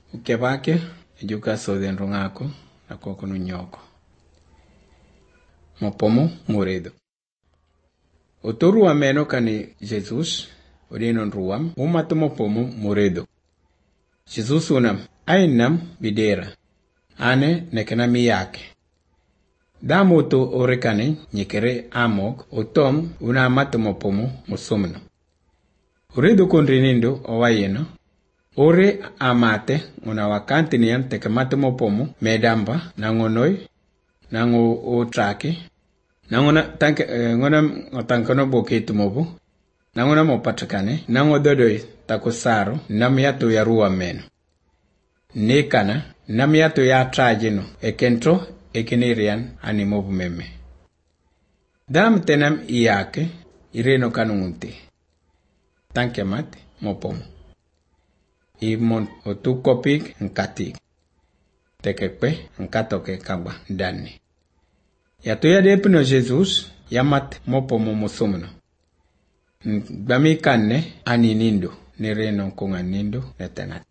Ukebake ejuka soden rungako na koko nunyoko. Mopomo muredo. Otoru ameno kani Jesus orinon ruam umato mopomo muredo. Jesus unam ainam bidera. Ane nekena miyake. Damoto orekane nyekere amok otom una mato mopomo musumno. Uredo konrinindo owayeno. Ore amate una wakanti niyan teke mato mopomo medamba nangonoi nango otrake nangona tanke ngotankono boketu mobu nangona mopatakane nango dodoi takosaro namiato ya ruwa meno nekana namiato ya trajeno ekentro ekenerian animobu meme dam tenam iyake ireno kanunte tanke mate mopomo imon otukopik nkatik tekekpe nkatoke kagba ndani yatoya depno Jesus yamat mopomo musumno gbami kanne aninindo nereno konganindo netenat